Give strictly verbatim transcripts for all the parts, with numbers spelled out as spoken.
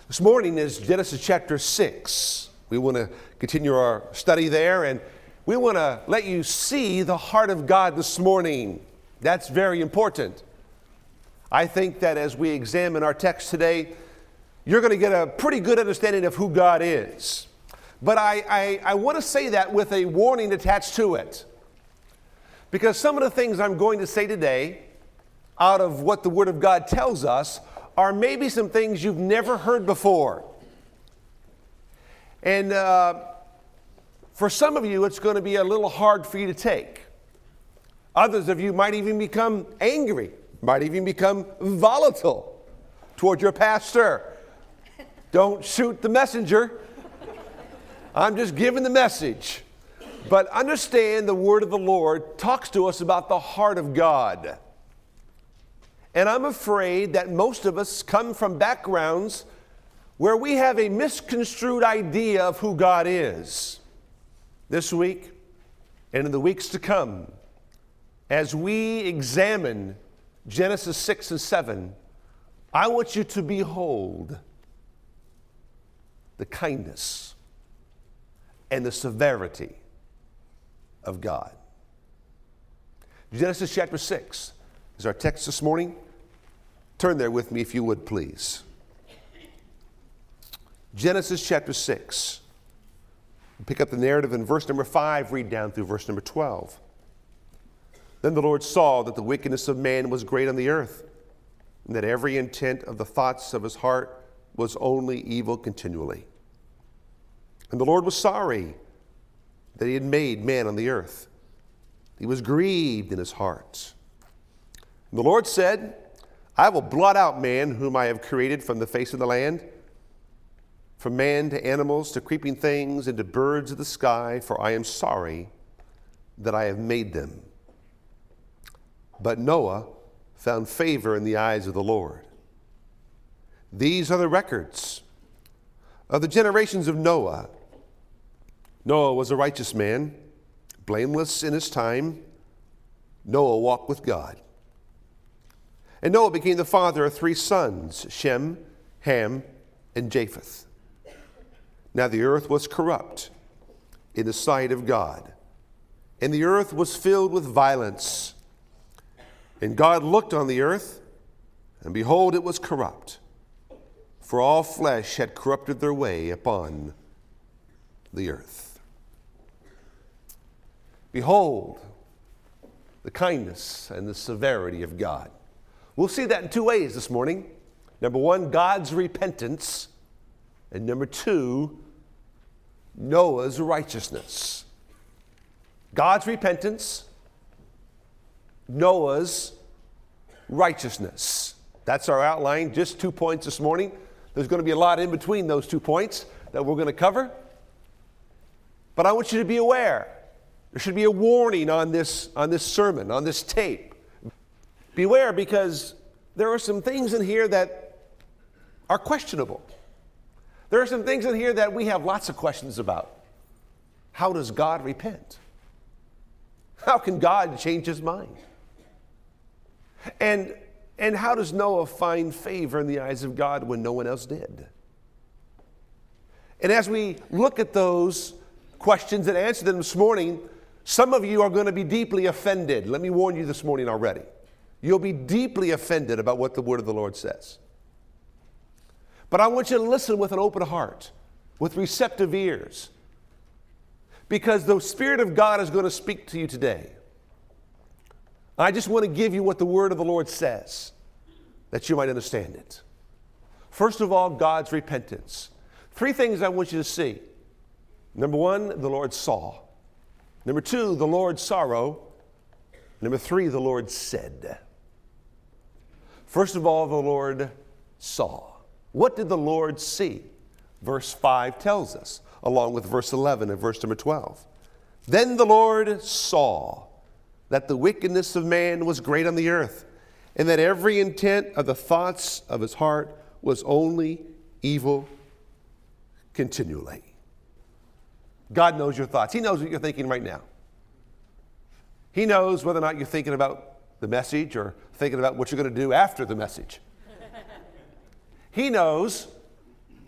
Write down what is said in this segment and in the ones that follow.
This morning is Genesis chapter six. We want to continue our study there, and we want to let you see the heart of God this morning. That's very important. I think that as we examine our text today, you're going to get a pretty good understanding of who God is. But I, I, I want to say that with a warning attached to it. Because some of the things I'm going to say today, out of what the Word of God tells us, are maybe some things you've never heard before. And uh, for some of you, it's going to be a little hard for you to take. Others of you might even become angry, might even become volatile toward your pastor. Don't shoot the messenger. I'm just giving the message. But understand the word of the Lord talks to us about the heart of God. And I'm afraid that most of us come from backgrounds where we have a misconstrued idea of who God is. This week and in the weeks to come, as we examine Genesis six and seven, I want you to behold the kindness and the severity of God. Genesis chapter six is our text this morning. Turn there with me if you would, please. Genesis chapter six. Pick up the narrative in verse number five, read down through verse number twelve. Then the Lord saw that the wickedness of man was great on the earth, and that every intent of the thoughts of his heart was only evil continually. And the Lord was sorry that he had made man on the earth. He was grieved in his heart. And the Lord said, I will blot out man whom I have created from the face of the land, from man to animals to creeping things and to birds of the sky, for I am sorry that I have made them. But Noah found favor in the eyes of the Lord. These are the records of the generations of Noah. Noah was a righteous man, blameless in his time. Noah walked with God. And Noah became the father of three sons, Shem, Ham, and Japheth. Now the earth was corrupt in the sight of God, and the earth was filled with violence. And God looked on the earth, and behold, it was corrupt, for all flesh had corrupted their way upon the earth. Behold the kindness and the severity of God. We'll see that in two ways this morning. Number one, God's repentance. And number two, Noah's righteousness. God's repentance, Noah's righteousness. That's our outline, just two points this morning. There's going to be a lot in between those two points that we're going to cover. But I want you to be aware. There should be a warning on this, on this sermon, on this tape. Beware, because there are some things in here that are questionable. There are some things in here that we have lots of questions about. How does God repent? How can God change his mind? And, and how does Noah find favor in the eyes of God when no one else did? And as we look at those questions and answer them this morning, some of you are going to be deeply offended. Let me warn you this morning already. You'll be deeply offended about what the word of the Lord says. But I want you to listen with an open heart, with receptive ears, because the Spirit of God is going to speak to you today. I just want to give you what the word of the Lord says, that you might understand it. First of all, God's repentance. Three things I want you to see. Number one, the Lord saw. Number two, the Lord's sorrow. Number three, the Lord said. First of all, the Lord saw. What did the Lord see? Verse five tells us, along with verse eleven and verse number twelve. Then the Lord saw that the wickedness of man was great on the earth, and that every intent of the thoughts of his heart was only evil continually. God knows your thoughts. He knows what you're thinking right now. He knows whether or not you're thinking about the message or thinking about what you're going to do after the message. He knows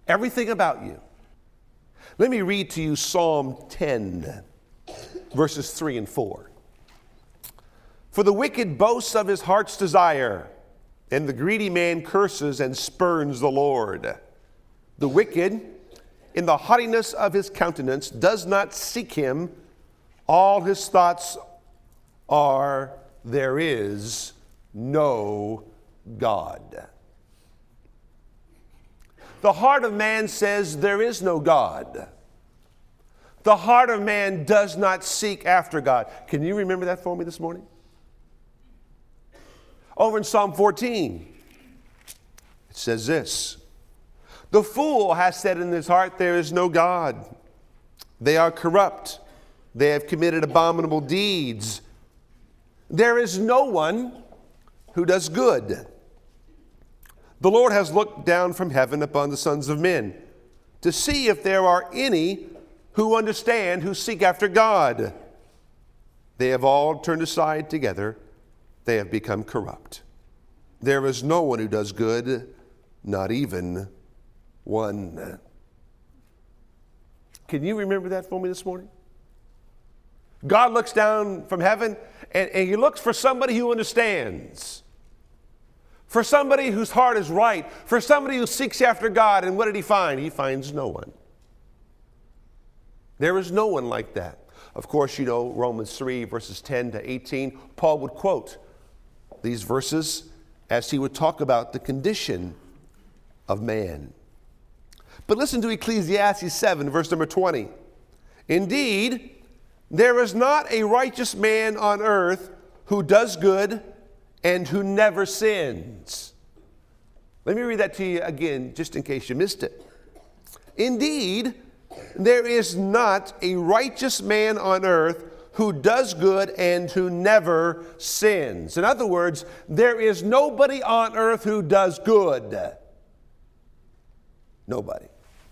everything about you. Let me read to you Psalm ten, verses three and four. For the wicked boasts of his heart's desire, and the greedy man curses and spurns the Lord. The wicked, in the haughtiness of his countenance, does not seek him. All his thoughts are, there is no God. The heart of man says there is no God. The heart of man does not seek after God. Can you remember that for me this morning? Over in Psalm fourteen, it says this: the fool has said in his heart, there is no God. They are corrupt. They have committed abominable deeds. There is no one who does good. The Lord has looked down from heaven upon the sons of men to see if there are any who understand, who seek after God. They have all turned aside together. They have become corrupt. There is no one who does good, not even one. Can you remember that for me this morning? God looks down from heaven and, and he looks for somebody who understands. For somebody whose heart is right. For somebody who seeks after God. And what did he find? He finds no one. There is no one like that. Of course, you know, Romans three, verses ten to eighteen, Paul would quote these verses as he would talk about the condition of man. But listen to Ecclesiastes seven, verse number twenty. Indeed, there is not a righteous man on earth who does good and who never sins. Let me read that to you again, just in case you missed it. Indeed, there is not a righteous man on earth who does good and who never sins. In other words, there is nobody on earth who does good. Nobody.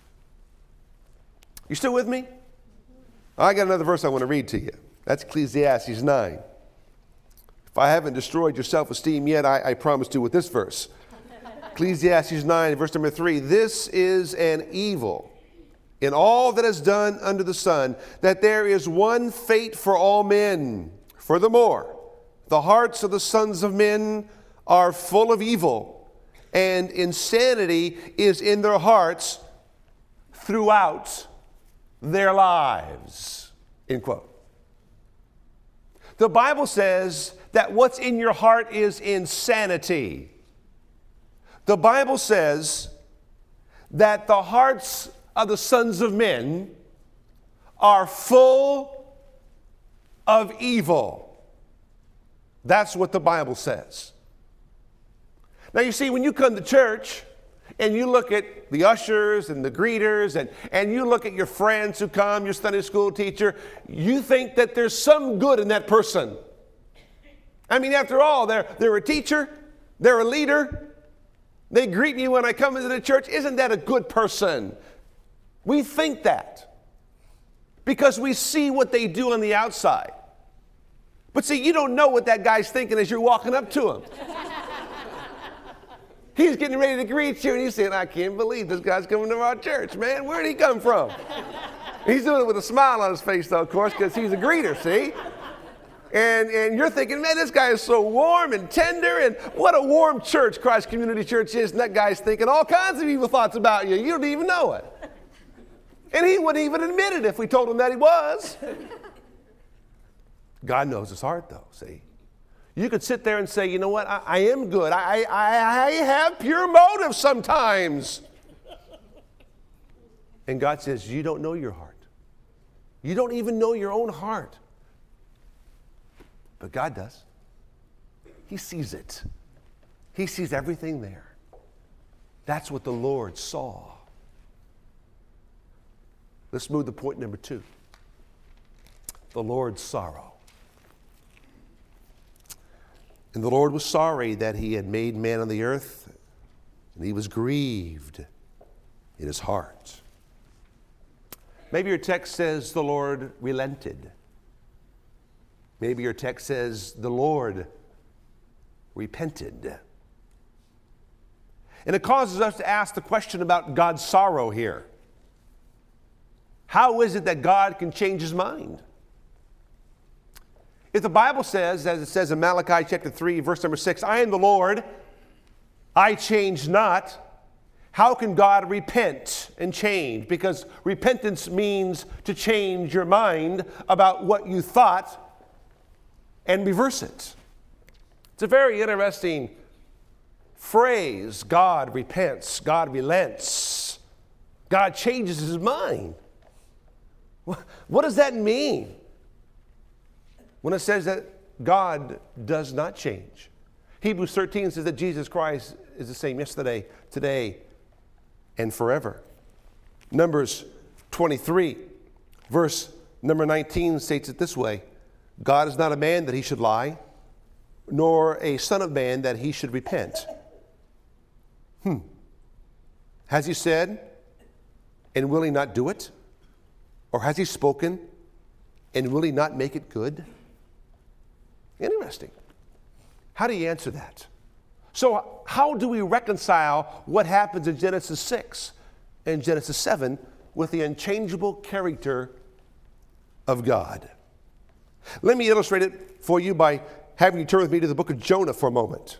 You still with me? I got another verse I want to read to you. That's Ecclesiastes nine. If I haven't destroyed your self-esteem yet, I, I promise to with this verse. Ecclesiastes nine, verse number three. This is an evil in all that is done under the sun, that there is one fate for all men. Furthermore, the hearts of the sons of men are full of evil, and insanity is in their hearts throughout their lives. End quote. The Bible says that what's in your heart is insanity. The Bible says that the hearts of the sons of men are full of evil. That's what the Bible says. Now you see, when you come to church and you look at the ushers and the greeters and, and you look at your friends who come, your Sunday school teacher, you think that there's some good in that person. I mean, after all, they're, they're a teacher, they're a leader, they greet me when I come into the church. Isn't that a good person? We think that because we see what they do on the outside. But see, you don't know what that guy's thinking as you're walking up to him. He's getting ready to greet you and he's saying, I can't believe this guy's coming to our church, man. Where did he come from? He's doing it with a smile on his face, though, of course, because he's a greeter, see? And, and you're thinking, man, this guy is so warm and tender, and what a warm church Christ Community Church is. And that guy's thinking all kinds of evil thoughts about you. You don't even know it. And he wouldn't even admit it if we told him that he was. God knows his heart, though, see? You could sit there and say, you know what, I, I am good. I, I, I have pure motives sometimes. And God says, you don't know your heart. You don't even know your own heart. But God does. He sees it. He sees everything there. That's what the Lord saw. Let's move to point number two. The Lord's sorrow. And the Lord was sorry that he had made man on the earth, and he was grieved in his heart. Maybe your text says the Lord relented. Maybe your text says the Lord repented. And it causes us to ask the question about God's sorrow here. How is it that God can change his mind? If the Bible says, as it says in Malachi chapter three, verse number six, I am the Lord, I change not, how can God repent and change? Because repentance means to change your mind about what you thought and reverse it. It's a very interesting phrase. God repents, God relents, God changes his mind. What does that mean when it says that God does not change? Hebrews thirteen says that Jesus Christ is the same yesterday, today, and forever. Numbers twenty-three, verse number nineteen states it this way: God is not a man that he should lie, nor a son of man that he should repent. Hmm. Has he said, and will he not do it? Or has he spoken, and will he not make it good? Interesting. How do you answer that? So how do we reconcile what happens in Genesis six and Genesis seven with the unchangeable character of God? Let me illustrate it for you by having you turn with me to the book of Jonah for a moment.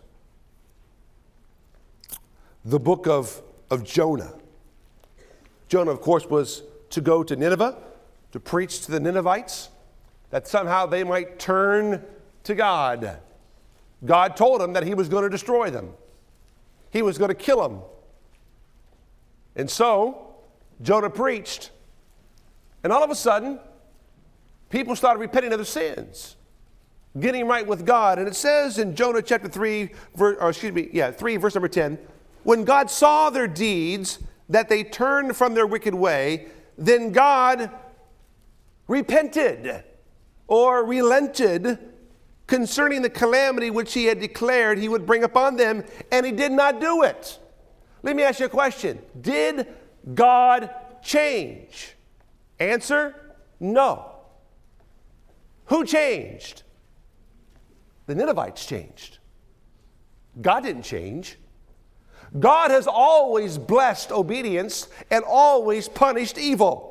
The book of, of Jonah. Jonah, of course, was to go to Nineveh to preach to the Ninevites that somehow they might turn to God. God told him that he was going to destroy them. He was going to kill them. And so Jonah preached, and all of a sudden, people started repenting of their sins, getting right with God. And it says in Jonah chapter three, verse, or excuse me, yeah, three, verse number ten, when God saw their deeds, that they turned from their wicked way, then God repented or relented concerning the calamity which he had declared he would bring upon them, and he did not do it. Let me ask you a question. Did God change? Answer, no. Who changed? The Ninevites changed. God didn't change. God has always blessed obedience and always punished evil.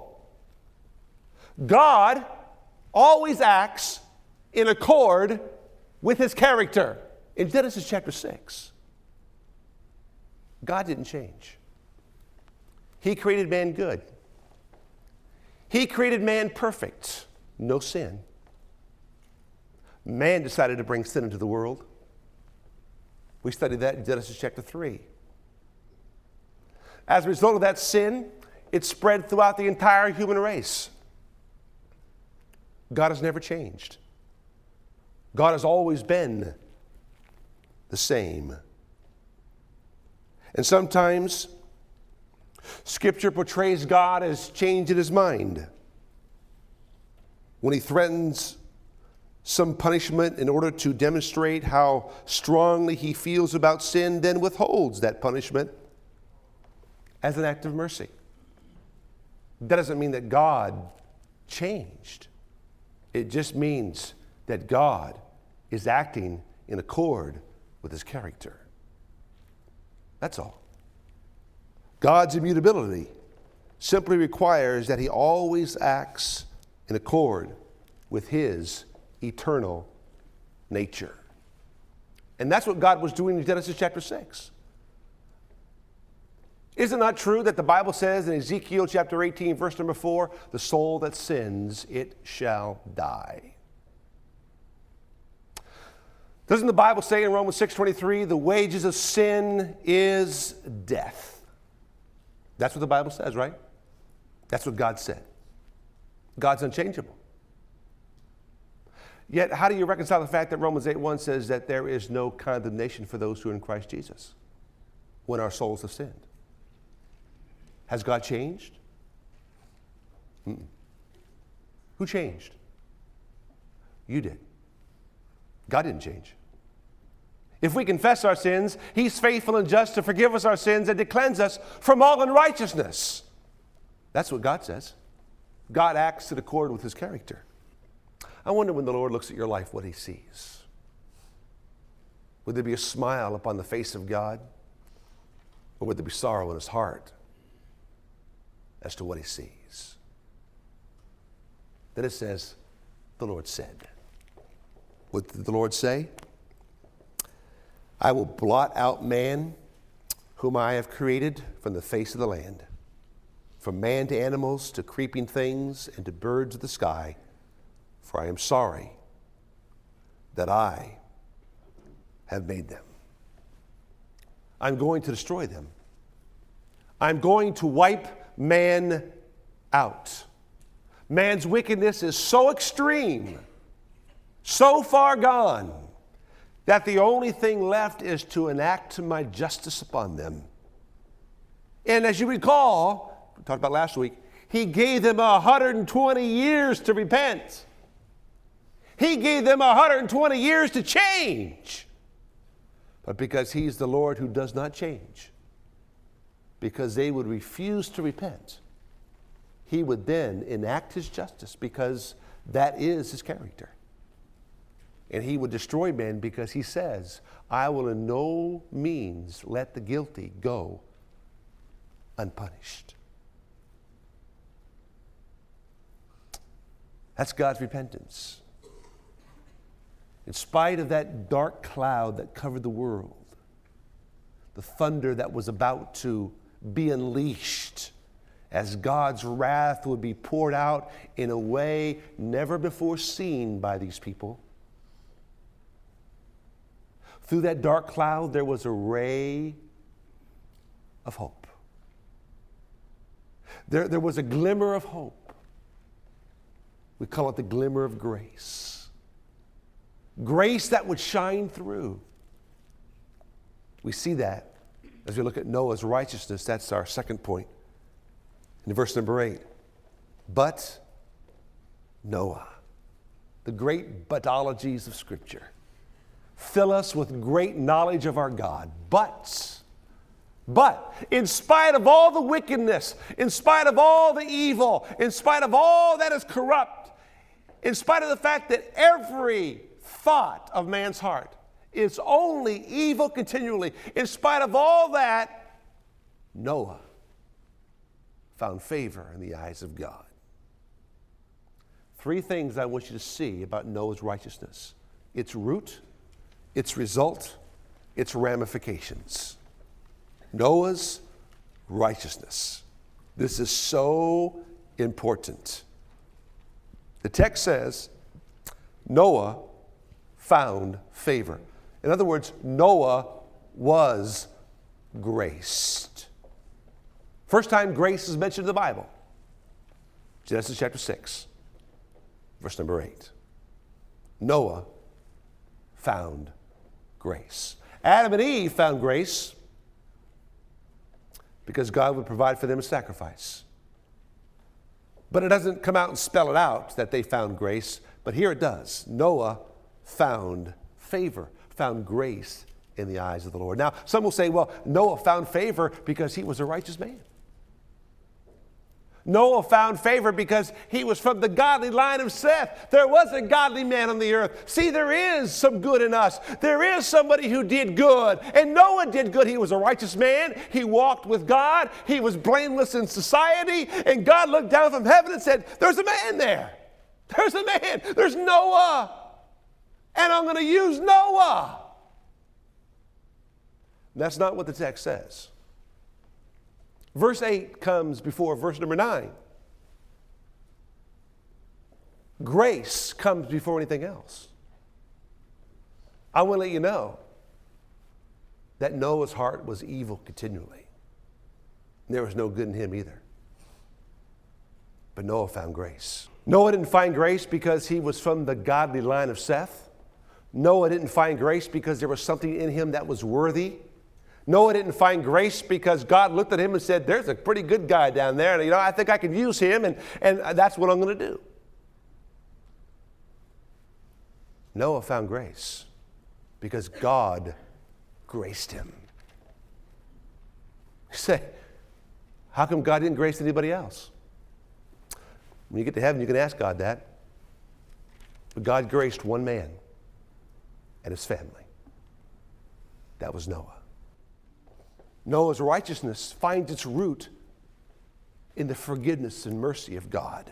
God always acts in accord with his character. In Genesis chapter six, God didn't change. He created man good. He created man perfect, no sin. Man decided to bring sin into the world. We studied that in Genesis chapter three. As a result of that sin, it spread throughout the entire human race. God has never changed. God has always been the same. And sometimes Scripture portrays God as changing his mind when he threatens some punishment in order to demonstrate how strongly he feels about sin, then withholds that punishment as an act of mercy. That doesn't mean that God changed. It just means that God is acting in accord with his character. That's all. God's immutability simply requires that he always acts in accord with his eternal nature. And that's what God was doing in Genesis chapter six. Is it not true that the Bible says in Ezekiel chapter eighteen, verse number four, the soul that sins, it shall die? Doesn't the Bible say in Romans six twenty-three, the wages of sin is death? That's what the Bible says, right? That's what God said. God's unchangeable. Yet, how do you reconcile the fact that Romans eight one says that there is no condemnation for those who are in Christ Jesus when our souls have sinned? Has God changed? Mm-mm. Who changed? You did. God didn't change. If we confess our sins, he's faithful and just to forgive us our sins and to cleanse us from all unrighteousness. That's what God says. God acts in accord with his character. I wonder when the Lord looks at your life what he sees. Would there be a smile upon the face of God? Or would there be sorrow in his heart as to what he sees? Then it says, the Lord said. What did the Lord say? I will blot out man whom I have created from the face of the land, from man to animals to creeping things and to birds of the sky, for I am sorry that I have made them. I'm going to destroy them. I'm going to wipe man out. Man's wickedness is so extreme, so far gone, that the only thing left is to enact my justice upon them. And as you recall, we talked about last week, he gave them one hundred twenty years to repent. He gave them one hundred twenty years to change. But because he's the Lord who does not change, because they would refuse to repent, he would then enact his justice, because that is his character. And he would destroy men because he says, I will in no means let the guilty go unpunished. That's God's repentance. In spite of that dark cloud that covered the world, the thunder that was about to be unleashed as God's wrath would be poured out in a way never before seen by these people, through that dark cloud there was a ray of hope. There, there was a glimmer of hope. We call it the glimmer of grace. Grace that would shine through. We see that as we look at Noah's righteousness. That's our second point. In verse number eight. But Noah, the great butologies of Scripture, fill us with great knowledge of our God. But, but, in spite of all the wickedness, in spite of all the evil, in spite of all that is corrupt, in spite of the fact that every thought of man's heart is only evil continually, in spite of all that, Noah found favor in the eyes of God. Three things I want you to see about Noah's righteousness: its root, its result, its ramifications. Noah's righteousness. This is so important. The text says, Noah found favor. In other words, Noah was graced. First time grace is mentioned in the Bible, Genesis chapter six, verse number eight. Noah found grace. Adam and Eve found grace because God would provide for them a sacrifice. But it doesn't come out and spell it out that they found grace, but here it does. Noah found favor, found grace in the eyes of the Lord. Now, some will say, well, Noah found favor because he was a righteous man. Noah found favor because he was from the godly line of Seth. There was a godly man on the earth. See, there is some good in us. There is somebody who did good. And Noah did good. He was a righteous man. He walked with God. He was blameless in society. And God looked down from heaven and said, there's a man there. There's a man. There's Noah. And I'm going to use Noah. That's not what the text says. Verse eight comes before verse number nine. Grace comes before anything else. I want to let you know that Noah's heart was evil continually. There was no good in him either. But Noah found grace. Noah didn't find grace because he was from the godly line of Seth. Noah didn't find grace because there was something in him that was worthy. Noah didn't find grace because God looked at him and said, there's a pretty good guy down there, and you know, I think I can use him, and, and that's what I'm going to do. Noah found grace because God graced him. You say, how come God didn't grace anybody else? When you get to heaven, you can ask God that. But God graced one man and his family. That was Noah. Noah's righteousness finds its root in the forgiveness and mercy of God.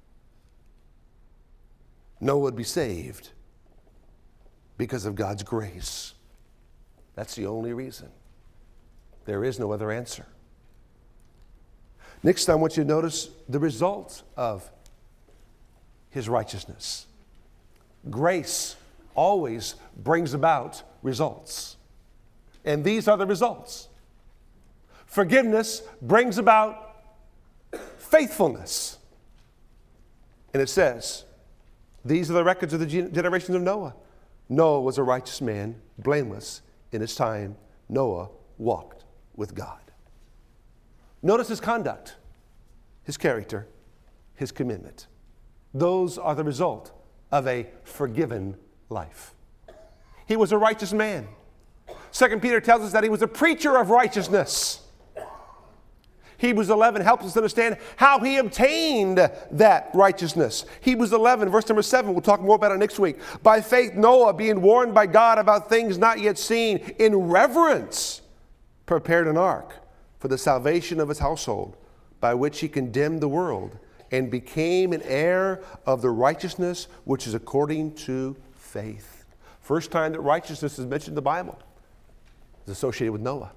Noah would be saved because of God's grace. That's the only reason. There is no other answer. Next, I want you to notice the result of his righteousness. Grace always brings about results. And these are the results. Forgiveness brings about faithfulness. And it says, these are the records of the generations of Noah. Noah was a righteous man, blameless in his time. Noah walked with God. Notice his conduct, his character, his commitment. Those are the result of a forgiven life. He was a righteous man. Second Peter tells us that he was a preacher of righteousness. Hebrews eleven helps us understand how he obtained that righteousness. Hebrews eleven, verse number seven, we'll talk more about it next week. By faith, Noah, being warned by God about things not yet seen, in reverence, prepared an ark for the salvation of his household, by which he condemned the world and became an heir of the righteousness which is according to faith. First time that righteousness is mentioned in the Bible is associated with Noah.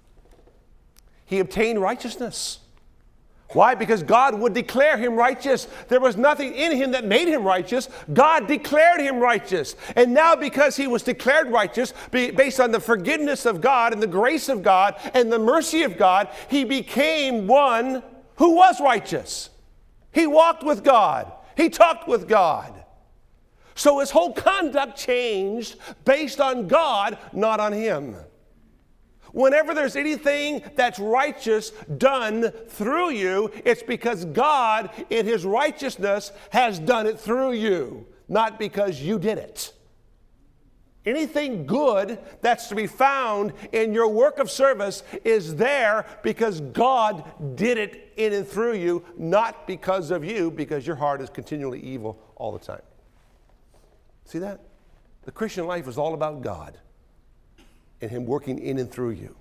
He obtained righteousness. Why? Because God would declare him righteous. There was nothing in him that made him righteous. God declared him righteous. And now because he was declared righteous, based on the forgiveness of God and the grace of God and the mercy of God, he became one who was righteous. He walked with God. He talked with God. So his whole conduct changed based on God, not on him. Whenever there's anything that's righteous done through you, it's because God, in his righteousness, has done it through you, not because you did it. Anything good that's to be found in your work of service is there because God did it in and through you, not because of you, because your heart is continually evil all the time. See that? The Christian life is all about God and him working in and through you.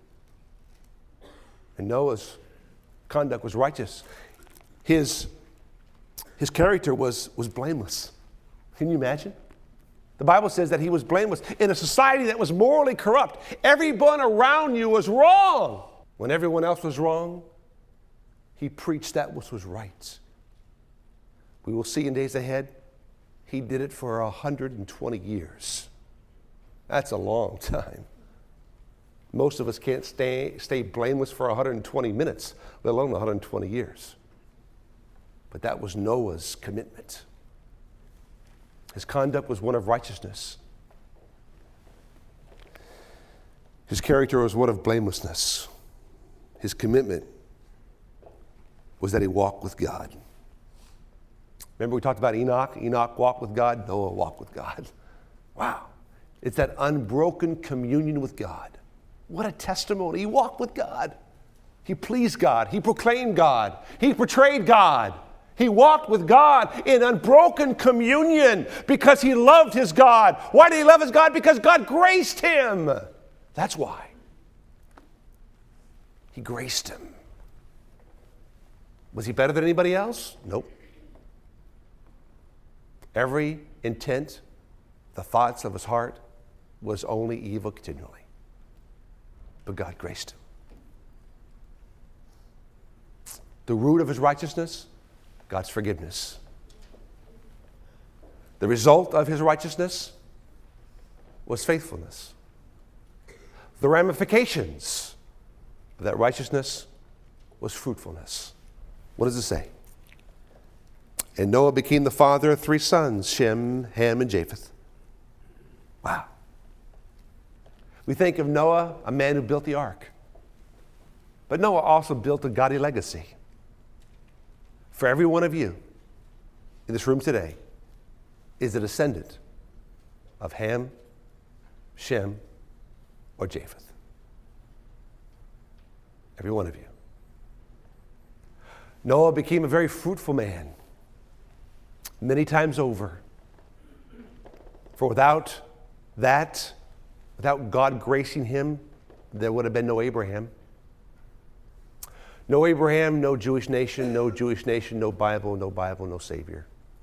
And Noah's conduct was righteous. His, his character was, was blameless. Can you imagine? The Bible says that he was blameless in a society that was morally corrupt. Everyone around you was wrong. When everyone else was wrong, he preached that which was right. We will see in days ahead, he did it for one hundred twenty years. That's a long time. Most of us can't stay, stay blameless for one hundred twenty minutes, let alone one hundred twenty years. But that was Noah's commitment. His conduct was one of righteousness. His character was one of blamelessness. His commitment was that he walked with God. Remember we talked about Enoch? Enoch walked with God. Noah walked with God. Wow. It's that unbroken communion with God. What a testimony. He walked with God. He pleased God. He proclaimed God. He portrayed God. He walked with God in unbroken communion because he loved his God. Why did he love his God? Because God graced him. That's why. He graced him. Was he better than anybody else? Nope. Every intent, the thoughts of his heart was only evil continually. But God graced him. The root of his righteousness, God's forgiveness. The result of his righteousness was faithfulness. The ramifications of that righteousness was fruitfulness. What does it say? And Noah became the father of three sons, Shem, Ham, and Japheth. Wow. We think of Noah, a man who built the ark. But Noah also built a godly legacy. For every one of you in this room today is a descendant of Ham, Shem, or Japheth. Every one of you. Noah became a very fruitful man many times over. For without that, without God gracing him, there would have been no Abraham. No Abraham, no Jewish nation, no Jewish nation, no Bible, no Bible, no Savior.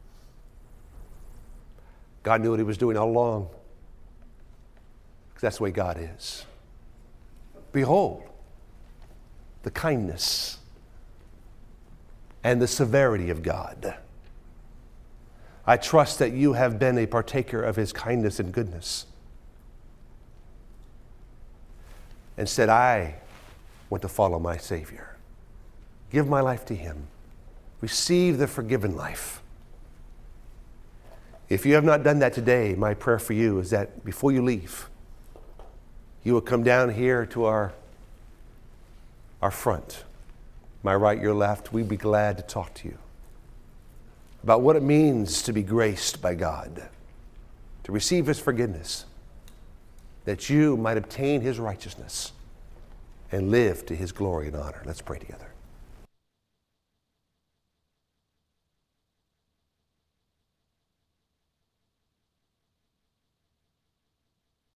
God knew what he was doing all along, because that's the way God is. Behold, the kindness and the severity of God. I trust that you have been a partaker of his kindness and goodness, and said, I want to follow my Savior. Give my life to him. Receive the forgiven life. If you have not done that today, my prayer for you is that before you leave, you will come down here to our, our front, my right, your left. We'd be glad to talk to you about what it means to be graced by God, to receive his forgiveness, that you might obtain his righteousness and live to his glory and honor. Let's pray together.